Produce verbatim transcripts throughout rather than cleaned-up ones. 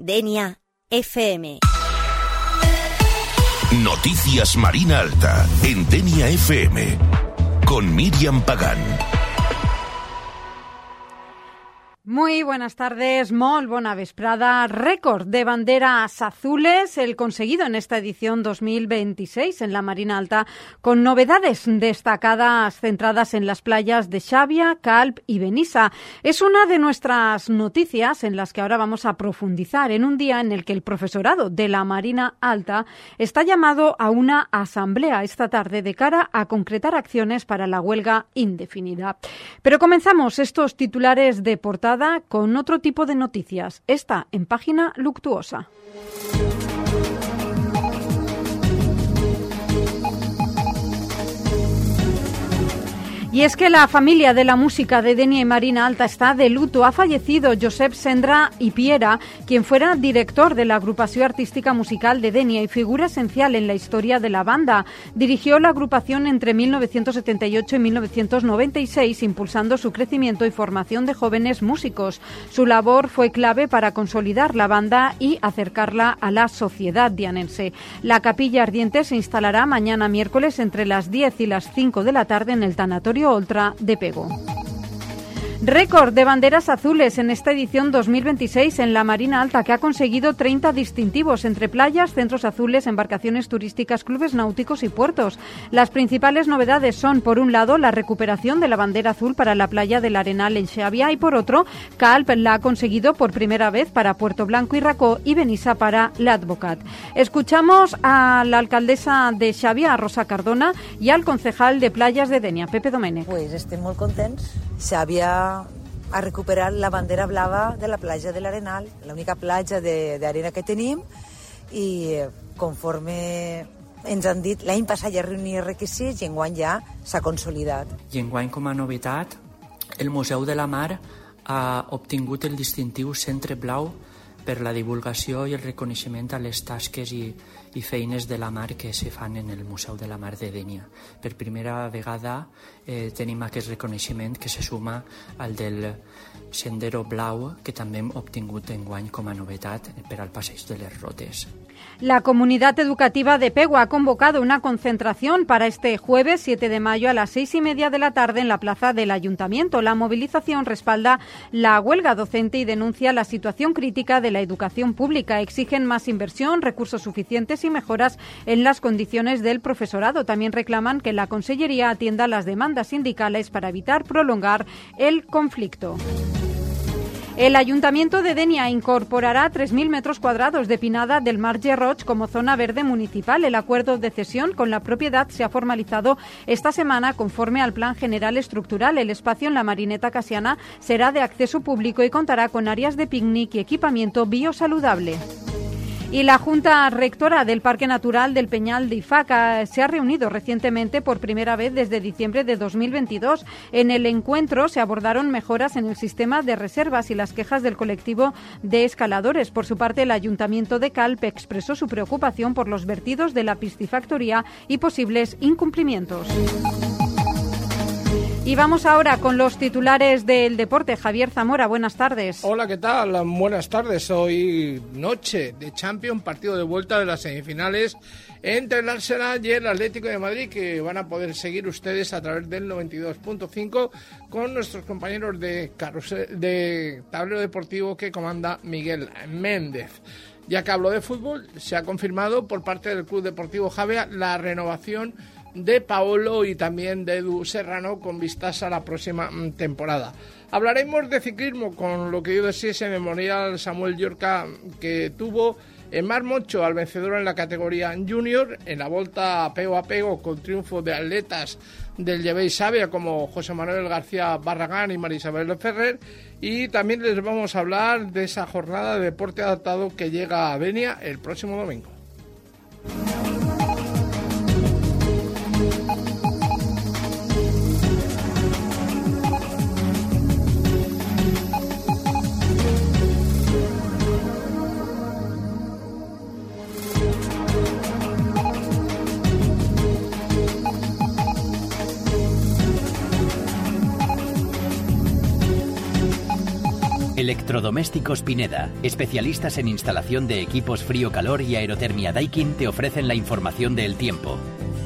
Denia F M. Noticias Marina Alta en Denia F M con Miriam Pagán. Muy buenas tardes, molt bona vesprada. Récord de banderas azules, el conseguido en esta edición dos mil veintiséis en la Marina Alta, con novedades destacadas centradas en las playas de Xàbia, Calp y Benissa. Es una de nuestras noticias en las que ahora vamos a profundizar en un día en el que el profesorado de la Marina Alta está llamado a una asamblea esta tarde de cara a concretar acciones para la huelga indefinida. Pero comenzamos estos titulares de portada con otro tipo de noticias, esta en Página Luctuosa. Y es que la familia de la música de Denia y Marina Alta está de luto. Ha fallecido Josep Sendra i Piera, quien fuera director de la agrupación artística musical de Denia y figura esencial en la historia de la banda. Dirigió la agrupación entre mil novecientos setenta y ocho y mil novecientos noventa y seis, impulsando su crecimiento y formación de jóvenes músicos. Su labor fue clave para consolidar la banda y acercarla a la sociedad dianense. La capilla ardiente se instalará mañana miércoles entre las diez y las cinco de la tarde en el tanatorio Oltra de Pego. Récord de banderas azules en esta edición dos mil veintiséis en la Marina Alta, que ha conseguido treinta distintivos entre playas, centros azules, embarcaciones turísticas, clubes náuticos y puertos. Las principales novedades son, por un lado, la recuperación de la bandera azul para la playa del Arenal en Xàbia y, por otro, Calp la ha conseguido por primera vez para Puerto Blanco y Racó y Benissa para l'Advocat. Escuchamos a la alcaldesa de Xàbia, a Rosa Cardona, y al concejal de playas de Denia, Pepe Domènech. Pues estem molt contents. Xàbia ha recuperat la bandera blava de la platja de l'Arenal, l'única platja d'arena que tenim, i conforme ens han dit, l'any passat ja reunia requisits i enguany ja s'ha consolidat. I enguany, com a novetat, el Museu de la Mar ha obtingut el distintiu Centre Blau per la divulgació i el reconeixement a les tasques i, i feines de la mar que se fan en el Museu de la Mar de Denia. Per primera vegada eh, tenim aquest reconeixement que se suma al del Sendero Blau, que també hem obtingut enguany com a novetat per al Passeig de les Rotes. La comunidad educativa de Pego ha convocado una concentración para este jueves siete de mayo a las seis y media de la tarde en la plaza del Ayuntamiento. La movilización respalda la huelga docente y denuncia la situación crítica de la educación pública. Exigen más inversión, recursos suficientes y mejoras en las condiciones del profesorado. También reclaman que la Consellería atienda las demandas sindicales para evitar prolongar el conflicto. El Ayuntamiento de Denia incorporará tres mil metros cuadrados de Pinada del Marge Roig como zona verde municipal. El acuerdo de cesión con la propiedad se ha formalizado esta semana conforme al Plan General Estructural. El espacio en la Marineta Casiana será de acceso público y contará con áreas de picnic y equipamiento biosaludable. Y la Junta Rectora del Parque Natural del Peñal de Ifaca se ha reunido recientemente por primera vez desde diciembre de dos mil veintidós. En el encuentro se abordaron mejoras en el sistema de reservas y las quejas del colectivo de escaladores. Por su parte, el Ayuntamiento de Calp expresó su preocupación por los vertidos de la piscifactoría y posibles incumplimientos. Y vamos ahora con los titulares del deporte. Javier Zamora, buenas tardes. Hola, ¿qué tal? Buenas tardes. Hoy noche de Champions, partido de vuelta de las semifinales entre el Arsenal y el Atlético de Madrid, que van a poder seguir ustedes a través del noventa y dos punto cinco con nuestros compañeros de, carrusel, de tablero deportivo que comanda Miguel Méndez. Ya que hablo de fútbol, se ha confirmado por parte del Club Deportivo Xàbia la renovación de Paolo y también de Edu Serrano con vistas a la próxima temporada. Hablaremos de ciclismo con lo que dio de sí ese memorial Samuel Llorca que tuvo en Mar Moncho al vencedor en la categoría junior, en la Volta Pego a Pego con triunfo de atletas del Llevey Xàbia como José Manuel García Barragán y María Isabel Ferrer, y también les vamos a hablar de esa jornada de deporte adaptado que llega a Denia el próximo domingo. El Electrodomésticos Pineda, especialistas en instalación de equipos frío-calor y aerotermia Daikin, te ofrecen la información del tiempo.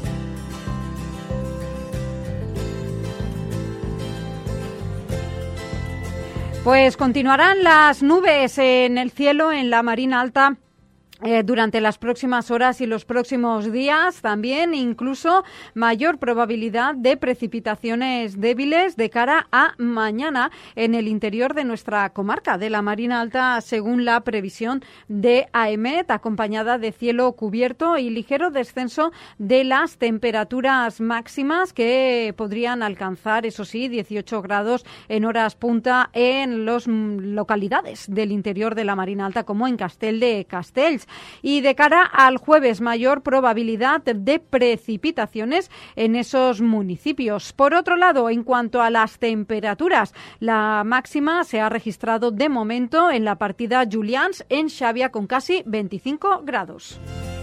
Pues continuarán las nubes en el cielo en la Marina Alta Eh, durante las próximas horas y los próximos días, también incluso mayor probabilidad de precipitaciones débiles de cara a mañana en el interior de nuestra comarca de la Marina Alta, según la previsión de AEMET, acompañada de cielo cubierto y ligero descenso de las temperaturas máximas que podrían alcanzar, eso sí, dieciocho grados en horas punta en las localidades del interior de la Marina Alta, como en Castell de Castells. Y de cara al jueves, mayor probabilidad de precipitaciones en esos municipios. Por otro lado, en cuanto a las temperaturas, la máxima se ha registrado de momento en la partida Julians en Xàbia con casi veinticinco grados.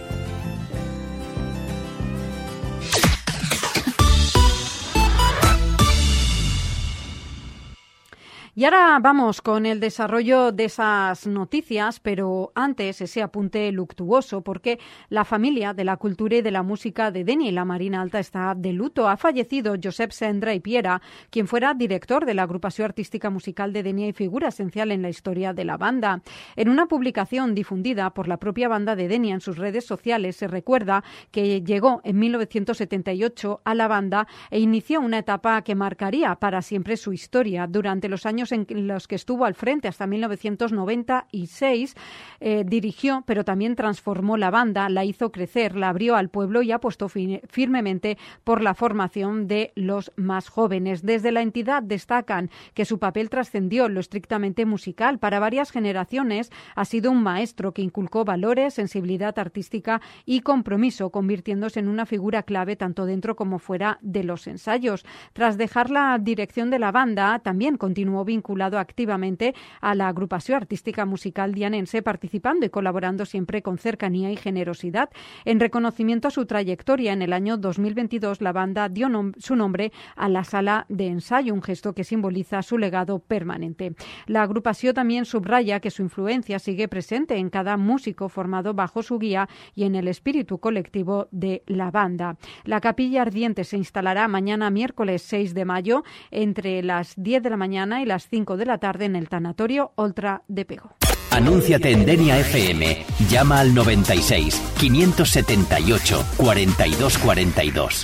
Y ahora vamos con el desarrollo de esas noticias, pero antes ese apunte luctuoso, porque la familia de la cultura y de la música de Dénia y la Marina Alta està de luto. Ha fallecido Josep Sendra i Piera, quien fuera director de la agrupación artística musical de Dénia y figura esencial en la historia de la banda. En una publicación difundida por la propia banda de Dénia en sus redes sociales, se recuerda que llegó en mil novecientos setenta y ocho a la banda e inició una etapa que marcaría para siempre su historia. Durante los años en los que estuvo al frente hasta mil novecientos noventa y seis, eh, dirigió, pero también transformó la banda, la hizo crecer, la abrió al pueblo y apostó fi- firmemente por la formación de los más jóvenes. Desde la entidad destacan que su papel trascendió lo estrictamente musical. Para varias generaciones ha sido un maestro que inculcó valores, sensibilidad artística y compromiso, convirtiéndose en una figura clave tanto dentro como fuera de los ensayos. Tras dejar la dirección de la banda, también continuó vinculado activamente a la agrupación artística musical dianense, participando y colaborando siempre con cercanía y generosidad. En reconocimiento a su trayectoria, en el año dos mil veintidós la banda dio nom- su nombre a la sala de ensayo, un gesto que simboliza su legado permanente. La agrupación también subraya que su influencia sigue presente en cada músico formado bajo su guía y en el espíritu colectivo de la banda. La capilla ardiente se instalará mañana miércoles seis de mayo entre las diez de la mañana y las cinco de la tarde en el tanatorio Oltra de Pego. Anúnciate en Denia F M. Llama al noventa y seis, quinientos setenta y ocho, cuarenta y dos cuarenta y dos.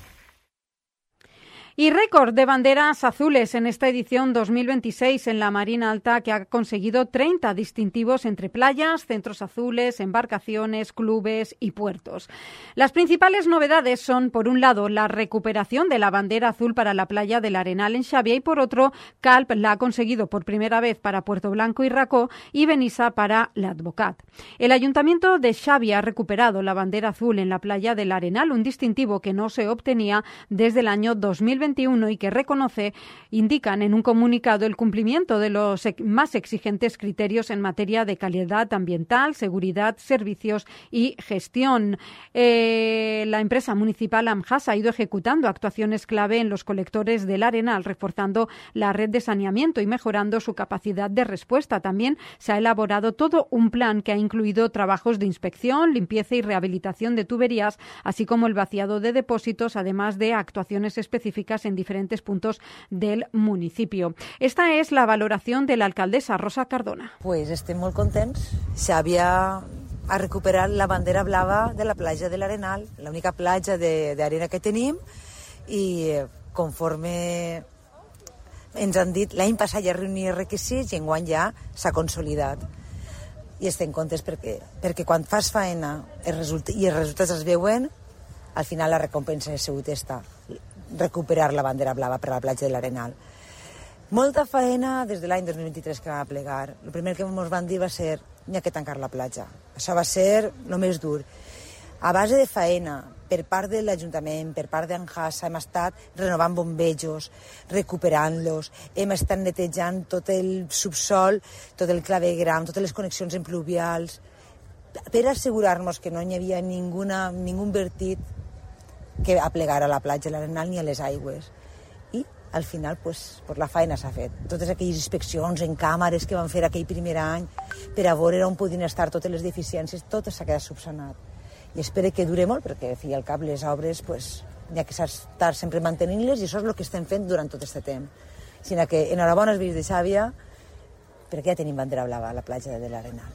Y récord de banderas azules en esta edición dos mil veintiséis en la Marina Alta, que ha conseguido treinta distintivos entre playas, centros azules, embarcaciones, clubes y puertos. Las principales novedades son, por un lado, la recuperación de la bandera azul para la playa del Arenal en Xàbia y, por otro, Calp la ha conseguido por primera vez para Puerto Blanco y Racó y Benissa para l'Advocat. El Ayuntamiento de Xàbia ha recuperado la bandera azul en la playa del Arenal, un distintivo que no se obtenía desde el año dos mil veintiuno y que reconoce, indican en un comunicado, el cumplimiento de los más exigentes criterios en materia de calidad ambiental, seguridad, servicios y gestión. Eh, la empresa municipal AMHAS ha ido ejecutando actuaciones clave en los colectores del Arenal, reforzando la red de saneamiento y mejorando su capacidad de respuesta. También se ha elaborado todo un plan que ha incluido trabajos de inspección, limpieza y rehabilitación de tuberías, así como el vaciado de depósitos, además de actuaciones específicas en diferentes puntos del municipio. Esta es la valoración de la alcaldesa Rosa Cardona. Pues estem molt contents. Xàbia ha recuperat la bandera blava de la platja de l'Arenal, l'única platja d'arena que tenim, i conforme ens han dit, l'any passat ja reunia requisits i enguany ja s'ha consolidat. I estem contents perquè, perquè quan fas feina els resulta, i els resultats es veuen, al final la recompensa ha sigut esta, recuperar la bandera blava per a la platja de l'Arenal. Molta feina des de l'any dos mil vint-i-tres que va plegar. El primer que ens van dir va ser n'hi ha que tancar la platja. Això va ser el més dur. A base de feina, per part de l'Ajuntament, per part d'Anjasa, hem estat renovant bombejos, recuperant-los, hem estat netejant tot el subsol, tot el clavegram, totes les connexions en pluvials, per assegurar-nos que no hi havia ningú vertit que aplegara a la platja de l'Arenal ni a les aigües. I al final pues, pues la feina s'ha fet. Totes aquelles inspeccions en càmeres que van fer aquell primer any per a veure on podien estar totes les deficiències, tot s'ha quedat subsanat. I espero que dure molt, perquè al fi i al cap les obres pues, n'hi ha que estar sempre mantenint-les i això és el que estem fent durant tot aquest temps. Sinó que enhorabona als veïns de Xàbia, perquè ja tenim bandera blava a la platja de l'Arenal.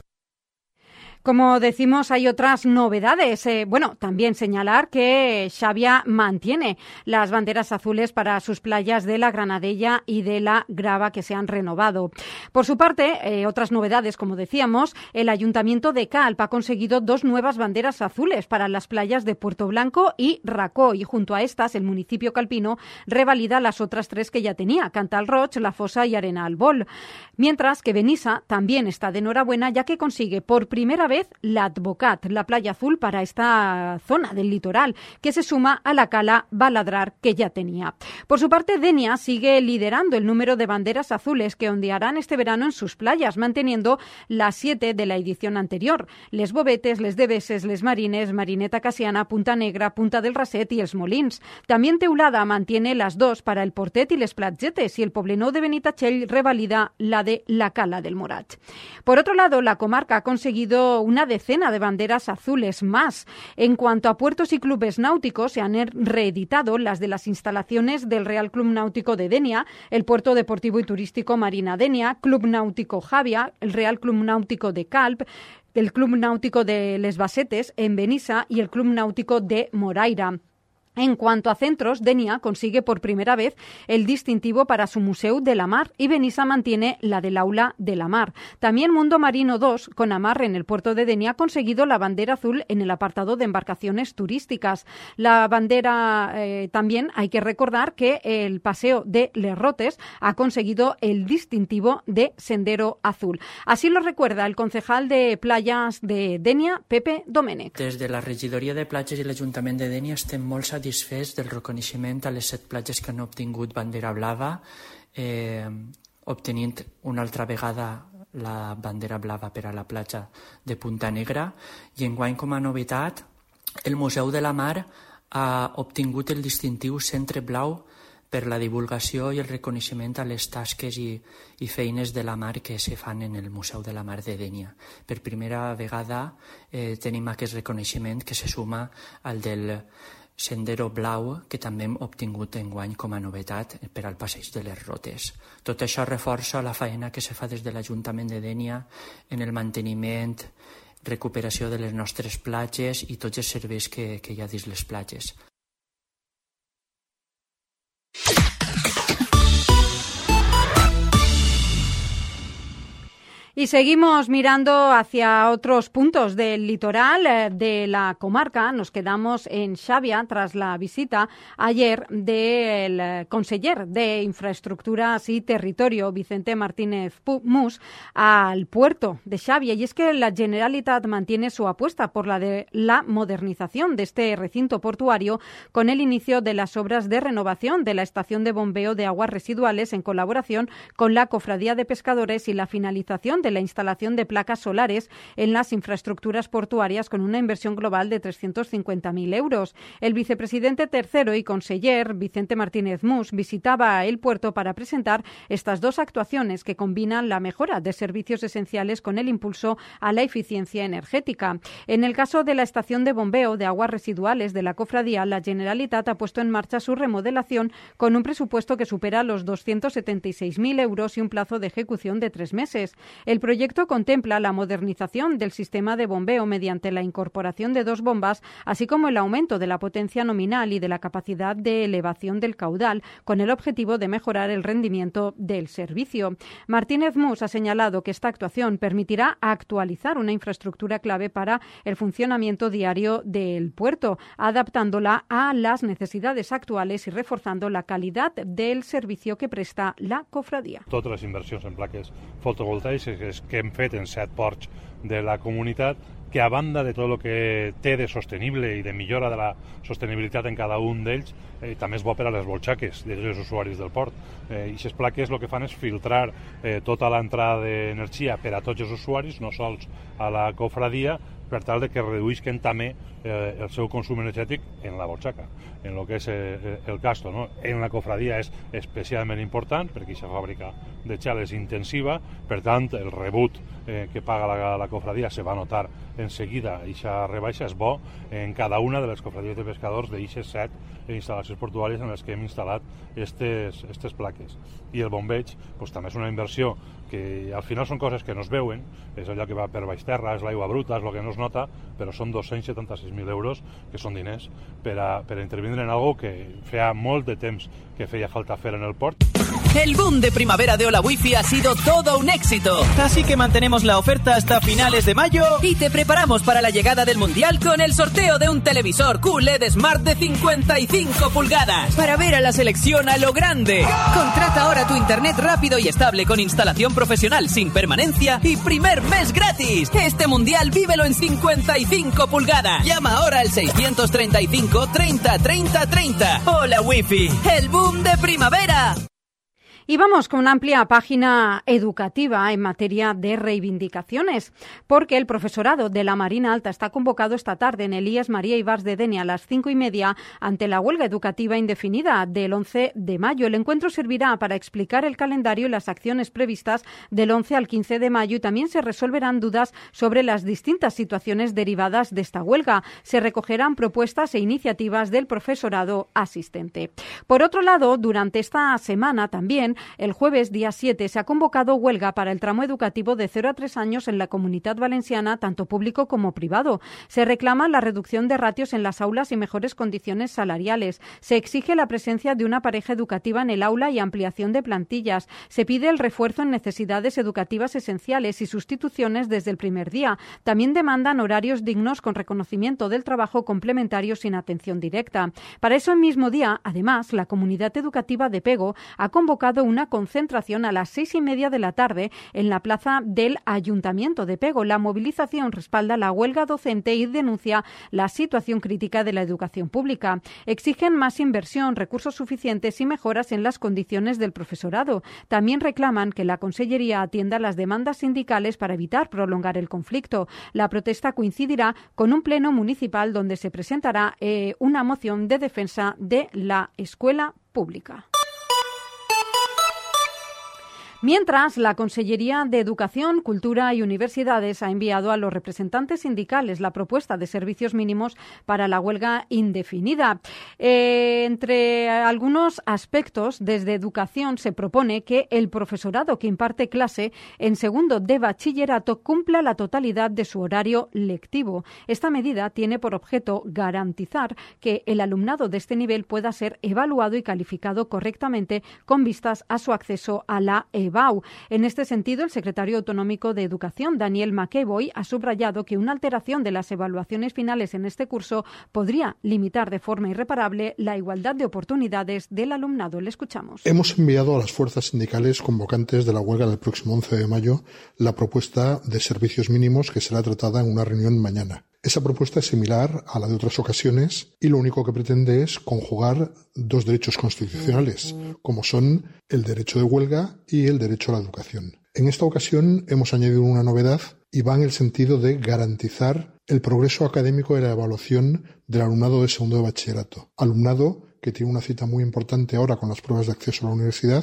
Como decimos, hay otras novedades. Eh, bueno, también señalar que Xàbia mantiene las banderas azules para sus playas de la Granadella y de la Grava, que se han renovado. Por su parte, eh, otras novedades, como decíamos, el Ayuntamiento de Calp ha conseguido dos nuevas banderas azules para las playas de Puerto Blanco y Racó, y junto a estas, el municipio calpino revalida las otras tres que ya tenía, Cantal Roig, La Fosa y Arenal Bol. Mientras que Benissa también está de enhorabuena, ya que consigue por primera vez l'Advocat, la playa azul para esta zona del litoral, que se suma a la cala Baladrar que ya tenía. Por su parte, Denia sigue liderando el número de banderas azules que ondearán este verano en sus playas, manteniendo las siete de la edición anterior: Les Bovetes, Les Deveses, Les Marines, Marineta Casiana, Punta Negra, Punta del Raset y Els Molins. También Teulada mantiene las dos para el Portet y Les Platgetes, y el Poblenou de Benitatxell revalida la de la Cala del Morat. Por otro lado, la comarca ha conseguido una decena de banderas azules más. En cuanto a puertos y clubes náuticos, se han reeditado las de las instalaciones del Real Club Náutico de Denia, el Puerto Deportivo y Turístico Marina Denia, Club Náutico Xàbia, el Real Club Náutico de Calp, el Club Náutico de Les Basetes en Benissa y el Club Náutico de Moraira. En cuanto a centros, Denia consigue por primera vez el distintivo para su Museu de la Mar y Benissa mantiene la del Aula de la Mar. También Mundo Marino dos, con amarre en el puerto de Denia, ha conseguido la bandera azul en el apartado de embarcaciones turísticas. La bandera, eh, también hay que recordar que el Paseo de Les Rotes ha conseguido el distintivo de Sendero Azul. Así lo recuerda el concejal de playas de Denia, Pepe Domènech. Des de la regidoria de platges i l'Ajuntament de Denia estem molt satisfets satisfets del reconeixement a les set platges que han obtingut bandera blava, eh, obtenint una altra vegada la bandera blava per a la platja de Punta Negra, i enguany, com a novetat, el Museu de la Mar ha obtingut el distintiu Centre Blau per la divulgació i el reconeixement a les tasques i, i feines de la mar que se fan en el Museu de la Mar de Denia. Per primera vegada eh, tenim aquest reconeixement que se suma al del Sendero Blau, que també hem obtingut enguany com a novetat per al passeig de les Rotes. Tot això reforça la feina que se fa des de l'Ajuntament de Denia en el manteniment, recuperació de les nostres platges i tots els serveis que, que hi ha dins les platges. Y seguimos mirando hacia otros puntos del litoral eh, de la comarca. Nos quedamos en Xàbia tras la visita ayer del eh, conseller de Infraestructuras y Territorio, Vicente Martínez Mus, al puerto de Xàbia. Y es que la Generalitat mantiene su apuesta por la de la modernización de este recinto portuario con el inicio de las obras de renovación de la estación de bombeo de aguas residuales en colaboración con la Cofradía de Pescadores y la finalización de la instalación de placas solares en las infraestructuras portuarias con una inversión global de trescientos cincuenta mil euros. El vicepresidente tercero y conseller, Vicente Martínez Mus, visitaba el puerto para presentar estas dos actuaciones que combinan la mejora de servicios esenciales con el impulso a la eficiencia energética. En el caso de la estación de bombeo de aguas residuales de la Cofradía, la Generalitat ha puesto en marcha su remodelación con un presupuesto que supera los doscientos setenta y seis mil euros y un plazo de ejecución de tres meses. El proyecto contempla la modernización del sistema de bombeo mediante la incorporación de dos bombas, así como el aumento de la potencia nominal y de la capacidad de elevación del caudal, con el objetivo de mejorar el rendimiento del servicio. Martínez Mus ha señalado que esta actuación permitirá actualizar una infraestructura clave para el funcionamiento diario del puerto, adaptándola a las necesidades actuales y reforzando la calidad del servicio que presta la cofradía. Totes les inversions en plaques fotovoltaiques que hem fet en set ports de la comunitat, que a banda de tot el que té de sostenible i de millora de la sostenibilitat en cada un d'ells, eh, també és bo per a les bolxaques dels usuaris del port. Eh, I aquestes plaques el que fan és filtrar eh, tota l'entrada d'energia per a tots els usuaris, no sols a la cofradia, per tal de que reduïsquen també eh, el seu consum energètic en la butxaca, en el que és eh, el gasto, no? En la cofradia és especialment important perquè aquesta fàbrica de xal és intensiva, per tant el rebut eh, que paga la, la cofradia se va notar en seguida. Aquesta rebaixa és bo en cada una de les cofradies de pescadors d'aquestes set instal·lacions portuàries en les que hem instal·lat estes, estes plaques. I el bombeig pues, també és una inversió que al final són coses que no es veuen, és allò que va per baix terra, és l'aigua bruta, és el que no es nota, però són dos-cents setanta-sis mil euros, que són diners, per a, per a intervindre en algo que feia molt de temps que feia falta fer en el port. El boom de primavera de Hola Wifi ha sido todo un éxito. Así que mantenemos la oferta hasta finales de mayo. Y te preparamos para la llegada del Mundial con el sorteo de un televisor Q L E D Smart de cincuenta y cinco pulgadas. Para ver a la selección a lo grande. Contrata ahora tu internet rápido y estable con instalación profesional sin permanencia y primer mes gratis. Este Mundial vívelo en cincuenta y cinco pulgadas. Llama ahora al seiscientos treinta y cinco treinta treinta treinta. Hola Wifi, el boom de primavera. Y vamos con una amplia página educativa en materia de reivindicaciones, porque el profesorado de la Marina Alta está convocado esta tarde en el I E S María Ibars de Denia a las cinco y media ante la huelga educativa indefinida del once de mayo. El encuentro servirá para explicar el calendario y las acciones previstas del once al quince de mayo y también se resolverán dudas sobre las distintas situaciones derivadas de esta huelga. Se recogerán propuestas e iniciativas del profesorado asistente. Por otro lado, durante esta semana también, el jueves día siete se ha convocado huelga para el tramo educativo de cero a tres años en la Comunitat Valenciana, tanto público como privado. Se reclama la reducción de ratios en las aulas y mejores condiciones salariales. Se exige la presencia de una pareja educativa en el aula y ampliación de plantillas. Se pide el refuerzo en necesidades educativas esenciales y sustituciones desde el primer día. También demandan horarios dignos con reconocimiento del trabajo complementario sin atención directa. Para eso, el mismo día, además, la comunidad educativa de Pego ha convocado una concentración a las seis y media de la tarde en la plaza del Ayuntamiento de Pego. La movilización respalda la huelga docente y denuncia la situación crítica de la educación pública. Exigen más inversión, recursos suficientes y mejoras en las condiciones del profesorado. También reclaman que la Consellería atienda las demandas sindicales para evitar prolongar el conflicto. La protesta coincidirá con un pleno municipal donde se presentará eh, una moción de defensa de la escuela pública. Mientras, la Consellería de Educación, Cultura y Universidades ha enviado a los representantes sindicales la propuesta de servicios mínimos para la huelga indefinida. Eh, entre algunos aspectos, desde Educación se propone que el profesorado que imparte clase en segundo de bachillerato cumpla la totalidad de su horario lectivo. Esta medida tiene por objeto garantizar que el alumnado de este nivel pueda ser evaluado y calificado correctamente con vistas a su acceso a la E B A U. En este sentido, el secretario autonómico de Educación, Daniel McEvoy, ha subrayado que una alteración de las evaluaciones finales en este curso podría limitar de forma irreparable la igualdad de oportunidades del alumnado. Le escuchamos. Hemos enviado a las fuerzas sindicales convocantes de la huelga del próximo once de mayo la propuesta de servicios mínimos que será tratada en una reunión mañana. Esa propuesta es similar a la de otras ocasiones y lo único que pretende es conjugar dos derechos constitucionales, como son el derecho de huelga y el derecho a la educación. En esta ocasión hemos añadido una novedad y va en el sentido de garantizar el progreso académico y la evaluación del alumnado de segundo de bachillerato. Alumnado que tiene una cita muy importante ahora con las pruebas de acceso a la universidad.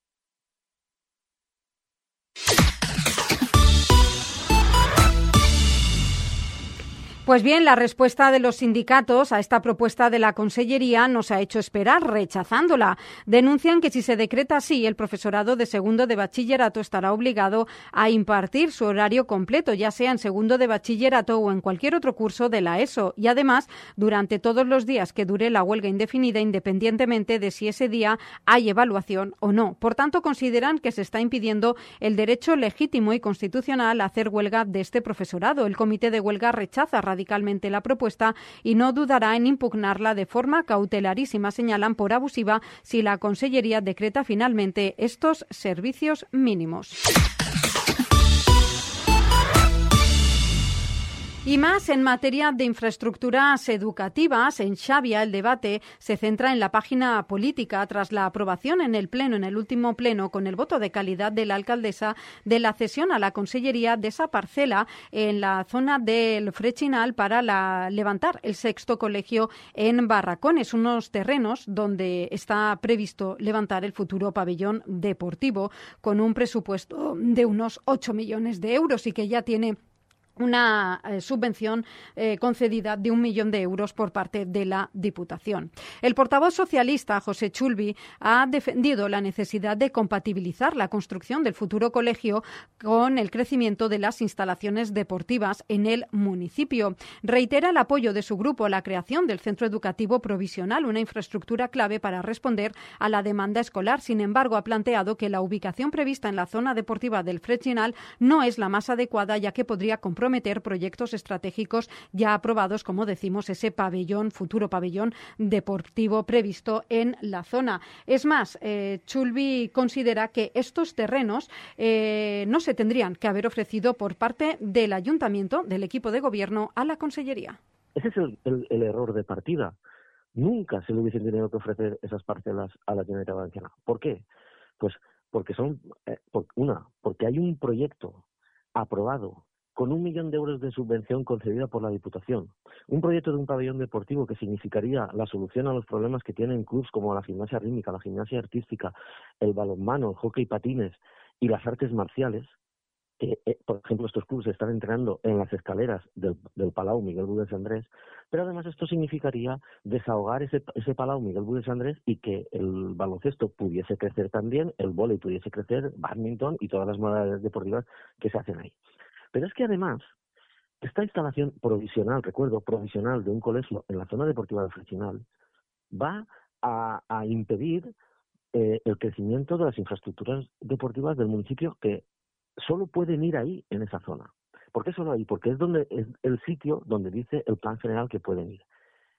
Pues bien, la respuesta de los sindicatos a esta propuesta de la Consellería nos ha hecho esperar, rechazándola. Denuncian que si se decreta así, el profesorado de segundo de bachillerato estará obligado a impartir su horario completo, ya sea en segundo de bachillerato o en cualquier otro curso de la ESO, y además durante todos los días que dure la huelga indefinida, independientemente de si ese día hay evaluación o no. Por tanto, consideran que se está impidiendo el derecho legítimo y constitucional a hacer huelga de este profesorado. El comité de huelga rechaza radicalmente la propuesta y no dudará en impugnarla de forma cautelarísima, señalan, por abusiva si la Consellería decreta finalmente estos servicios mínimos. Y más en materia de infraestructuras educativas, en Xavia el debate se centra en la página política tras la aprobación en el Pleno, en el último Pleno, con el voto de calidad de la alcaldesa, de la cesión a la Consellería de esa parcela en la zona del Frechinal para la, levantar el sexto colegio en Barracones, unos terrenos donde está previsto levantar el futuro pabellón deportivo con un presupuesto de unos ocho millones de euros y que ya tiene una eh, subvención eh, concedida de un millón de euros por parte de la Diputación. El portavoz socialista, José Chulbi, ha defendido la necesidad de compatibilizar la construcción del futuro colegio con el crecimiento de las instalaciones deportivas en el municipio. Reitera el apoyo de su grupo a la creación del centro educativo provisional, una infraestructura clave para responder a la demanda escolar. Sin embargo, ha planteado que la ubicación prevista en la zona deportiva del Frechinal no es la más adecuada, ya que podría comprometer prometer proyectos estratégicos ya aprobados, como decimos, ese pabellón, futuro pabellón deportivo previsto en la zona. Es más, eh, Chulbi considera que estos terrenos eh, no se tendrían que haber ofrecido por parte del Ayuntamiento, del equipo de gobierno, a la Consellería. Ese es el, el, el error de partida. Nunca se le hubiesen tenido que ofrecer esas parcelas a la Generalitat Valenciana. ¿Por qué? Pues porque son, eh, por, una, porque hay un proyecto aprobado con un millón de euros de subvención concedida por la Diputación. Un proyecto de un pabellón deportivo que significaría la solución a los problemas que tienen clubs como la gimnasia rítmica, la gimnasia artística, el balonmano, el hockey patines y las artes marciales. Que, eh, por ejemplo, estos clubes están entrenando en las escaleras del, del Palau Miguel Budes Andrés, pero además esto significaría desahogar ese, ese Palau Miguel Budes Andrés y que el baloncesto pudiese crecer también, el vóley pudiese crecer, bádminton y todas las modalidades deportivas que se hacen ahí. Pero es que además, esta instalación provisional, recuerdo, provisional de un colegio en la zona deportiva del Frechinal, va a, a impedir eh, el crecimiento de las infraestructuras deportivas del municipio que solo pueden ir ahí, en esa zona. ¿Por qué solo ahí? Porque es donde es el sitio donde dice el plan general que pueden ir.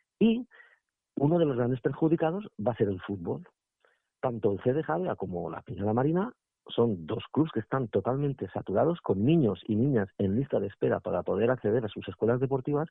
Y uno de los grandes perjudicados va a ser el fútbol. Tanto el C D Xavia como la Peña La Marina son dos clubes que están totalmente saturados con niños y niñas en lista de espera para poder acceder a sus escuelas deportivas,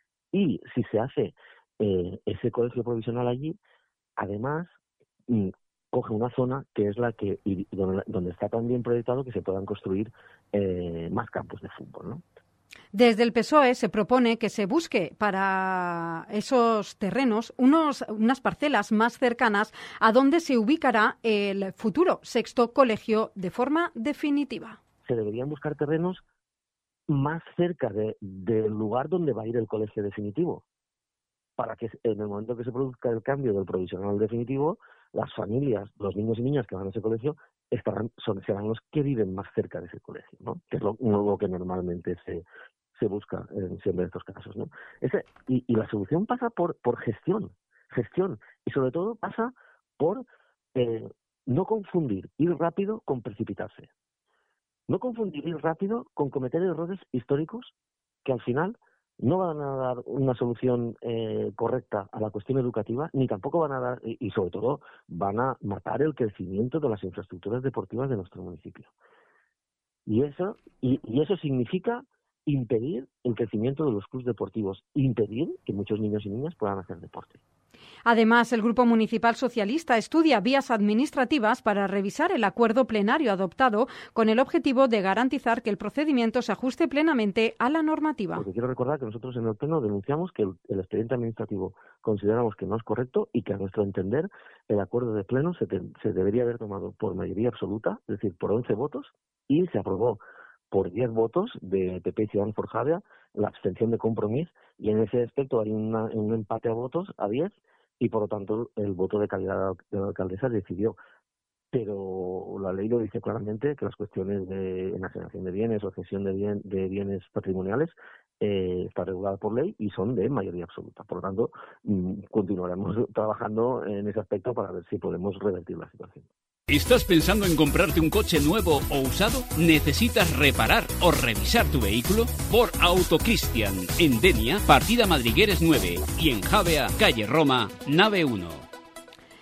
y si se hace eh, ese colegio provisional allí, además mm, coge una zona que es la que y donde, donde está también proyectado que se puedan construir eh, más campos de fútbol, ¿no? Desde el P S O E se propone que se busque para esos terrenos unos, unas parcelas más cercanas a donde se ubicará el futuro sexto colegio de forma definitiva. Se deberían buscar terrenos más cerca de, del lugar donde va a ir el colegio definitivo, para que en el momento que se produzca el cambio del provisional al definitivo, las familias, los niños y niñas que van a ese colegio estarán, son, serán los que viven más cerca de ese colegio, ¿no? Que es lo, lo que normalmente se, se busca en siempre estos casos, ¿no? Ese, y, y la solución pasa por, por gestión, gestión, y sobre todo pasa por eh, no confundir ir rápido con precipitarse. No confundir ir rápido con cometer errores históricos que al final no van a dar una solución eh, correcta a la cuestión educativa, ni tampoco van a dar, y, y sobre todo, van a matar el crecimiento de las infraestructuras deportivas de nuestro municipio. Y eso, y, y eso significa impedir el crecimiento de los clubes deportivos, impedir que muchos niños y niñas puedan hacer deporte. Además, el Grupo Municipal Socialista estudia vías administrativas para revisar el acuerdo plenario adoptado con el objetivo de garantizar que el procedimiento se ajuste plenamente a la normativa. Porque quiero recordar que nosotros en el Pleno denunciamos que el, el expediente administrativo consideramos que no es correcto y que a nuestro entender el acuerdo de Pleno se, te, se debería haber tomado por mayoría absoluta, es decir, por once votos, y se aprobó por diez votos de P P y Ciudadanos por Xavia, la abstención de Compromís, y en ese aspecto hay una, un empate a votos a diez, y por lo tanto el voto de calidad de la alcaldesa decidió. Pero la ley lo dice claramente, que las cuestiones de enajenación de bienes o cesión de, bien, de bienes patrimoniales eh, está regulada por ley y son de mayoría absoluta. Por lo tanto, mmm, continuaremos trabajando en ese aspecto para ver si podemos revertir la situación. ¿Estás pensando en comprarte un coche nuevo o usado? ¿Necesitas reparar o revisar tu vehículo? Por Autocristian, en Denia, partida Madrigueres nueve, y en Xavia, calle Roma, nave uno.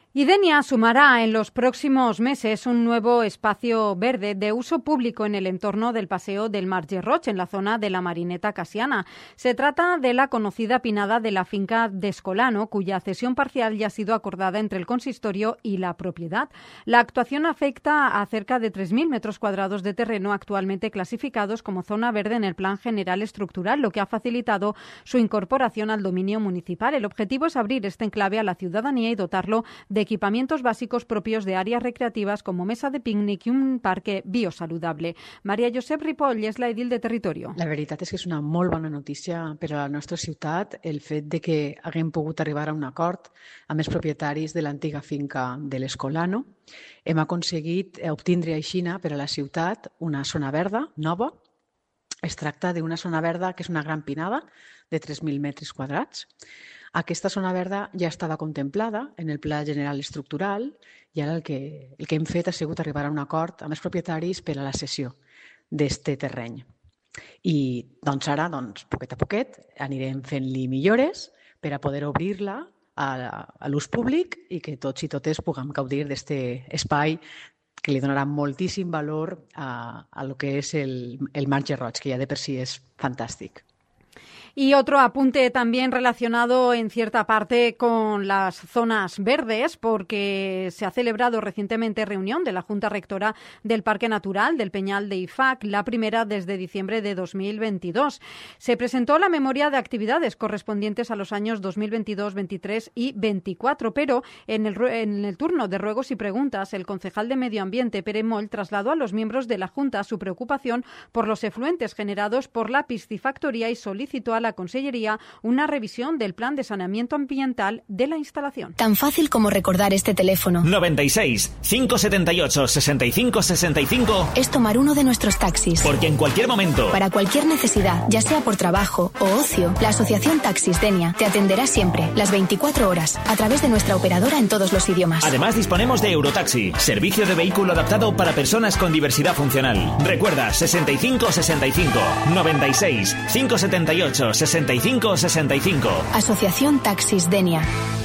Y Denia sumará en los próximos meses un nuevo espacio verde de uso público en el entorno del Paseo del Marge Roig, en la zona de la Marineta Casiana. Se trata de la conocida pinada de la finca de Escolano, cuya cesión parcial ya ha sido acordada entre el consistorio y la propiedad. La actuación afecta a cerca de tres mil metros cuadrados de terreno actualmente clasificados como zona verde en el Plan General Estructural, lo que ha facilitado su incorporación al dominio municipal. El objetivo es abrir este enclave a la ciudadanía y dotarlo de equipamientos básicos propios de áreas recreativas como mesa de pícnic y un parque biosaludable. Maria Josep Ripoll és la edil de Territorio. La veritat és que és una molt bona notícia per a la nostra ciutat el fet de que haguem pogut arribar a un acord amb els propietaris de l'antiga finca de l'Escolano. Hem aconseguit obtindre aixina per a la ciutat una zona verda nova. Es tracta d'una zona verda que és una gran pinada de tres mil metres quadrats. Aquesta zona verda ja estava contemplada en el Pla General Estructural i ara el que, el que hem fet ha sigut arribar a un acord amb els propietaris per a la cessió d'aquest terreny. I doncs ara, doncs, poquet a poquet, anirem fent-li millores per a poder obrir-la a, a l'ús públic i que tots i totes puguem gaudir d'aquest espai que li donarà moltíssim valor a, a lo que és el, el Marge Roig, que ja de per si és fantàstic. Y otro apunte también relacionado en cierta parte con las zonas verdes, porque se ha celebrado recientemente reunión de la Junta Rectora del Parque Natural del Peñal de Ifac, la primera desde diciembre de dos mil veintidós. Se presentó la memoria de actividades correspondientes a los años dos mil veintidós, veintitrés y veinticuatro, pero en el, en el turno de ruegos y preguntas, el concejal de Medio Ambiente, Pere Moll, trasladó a los miembros de la Junta su preocupación por los efluentes generados por la piscifactoría y solicitó a la Consellería una revisión del plan de saneamiento ambiental de la instalación. Tan fácil como recordar este teléfono. noventa y seis, cinco setenta y ocho, sesenta y cinco sesenta y cinco. Es tomar uno de nuestros taxis. Porque en cualquier momento, para cualquier necesidad, ya sea por trabajo o ocio, la Asociación Taxis Denia te atenderá siempre, las veinticuatro horas, a través de nuestra operadora en todos los idiomas. Además, disponemos de Eurotaxi, servicio de vehículo adaptado para personas con diversidad funcional. Recuerda, sesenta y cinco sesenta y cinco, noventa y seis, cinco setenta y ocho, sesenta y cinco sesenta y cinco. Asociación Taxis Denia.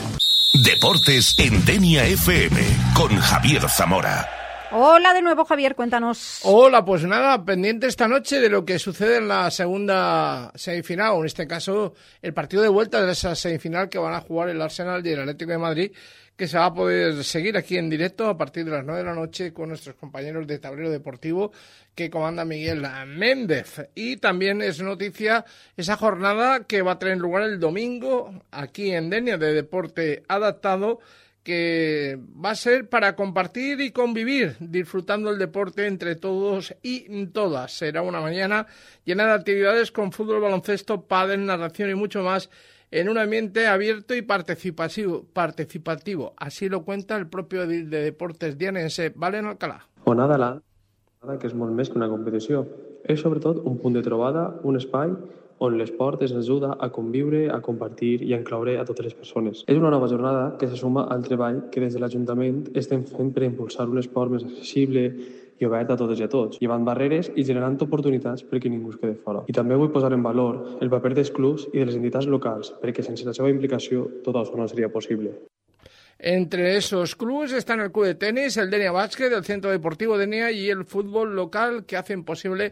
Deportes en Denia F M con Javier Zamora. Hola de nuevo, Javier, cuéntanos. Hola, pues nada, pendiente esta noche de lo que sucede en la segunda semifinal, o en este caso el partido de vuelta de esa semifinal que van a jugar el Arsenal y el Atlético de Madrid, que se va a poder seguir aquí en directo a partir de las nueve de la noche con nuestros compañeros de Tablero Deportivo que comanda Miguel Méndez. Y también es noticia esa jornada que va a tener lugar el domingo aquí en Denia de deporte adaptado, que va a ser para compartir y convivir, disfrutando el deporte entre todos y todas. Será una mañana llena de actividades con fútbol, baloncesto, pádel, narración y mucho más, en un ambiente abierto y participativo, participativo. Así lo cuenta el propio edil de Deportes dianense, Valen Alcalá. Onada la que és molt més que una competició. És sobretot un punt de trobada, un espai on l'esport ens ajuda a conviure, a compartir i a incloure a totes les persones. És una nova jornada que se suma al treball que des de l'Ajuntament estem fent per impulsar un esport més accessible i obert a totes i a tots, llevant barreres i generant oportunitats perquè ningú es quede fora. I també vull posar en valor el paper dels clubs i de les entitats locals, perquè sense la seva implicació tot això no seria possible. Entre esos clubes están el Club de Tenis, el Denia Básquet, el Centro Deportivo Denia y el fútbol local, que hacen posible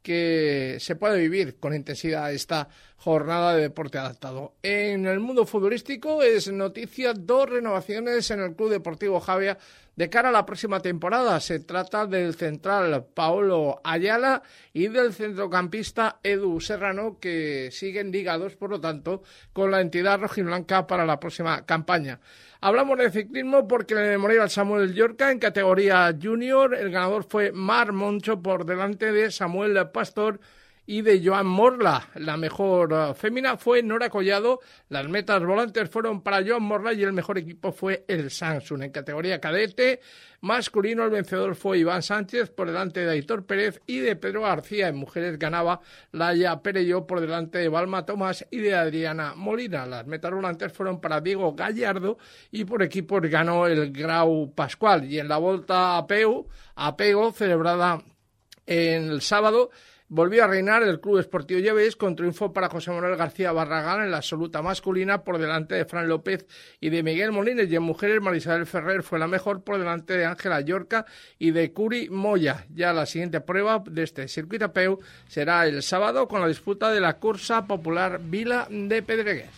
que se pueda vivir con intensidad esta jornada de deporte adaptado. En el mundo futbolístico es noticia dos renovaciones en el Club Deportivo Javia de cara a la próxima temporada. Se trata del central Paolo Ayala y del centrocampista Edu Serrano, que siguen ligados, por lo tanto, con la entidad rojiblanca para la próxima campaña. Hablamos de ciclismo porque en el Memorial Samuel Llorca, en categoría junior, el ganador fue Mar Moncho por delante de Samuel Pastor y de Joan Morla. La mejor uh, fémina fue Nora Collado. Las metas volantes fueron para Joan Morla y el mejor equipo fue el Samsung. En categoría cadete masculino, el vencedor fue Iván Sánchez por delante de Aitor Pérez y de Pedro García. En mujeres ganaba Laia Perelló por delante de Balma Tomás y de Adriana Molina. Las metas volantes fueron para Diego Gallardo y por equipos ganó el Grau Pascual. Y en la Volta a Peu, a Pego, celebrada el sábado, volvió a reinar el Club Esportivo Llevés con triunfo para José Manuel García Barragán en la absoluta masculina por delante de Fran López y de Miguel Molines, y en mujeres Marisabel Ferrer fue la mejor por delante de Ángela Llorca y de Curi Moya. Ya la siguiente prueba de este circuito a peu será el sábado con la disputa de la Cursa Popular Vila de Pedregués.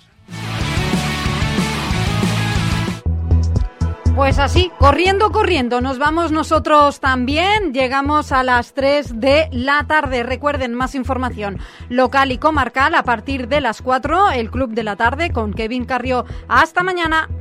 Pues así, corriendo, corriendo, nos vamos nosotros también. Llegamos a las tres de la tarde. Recuerden, más información local y comarcal a partir de las cuatro, el Club de la Tarde con Kevin Carrió. Hasta mañana.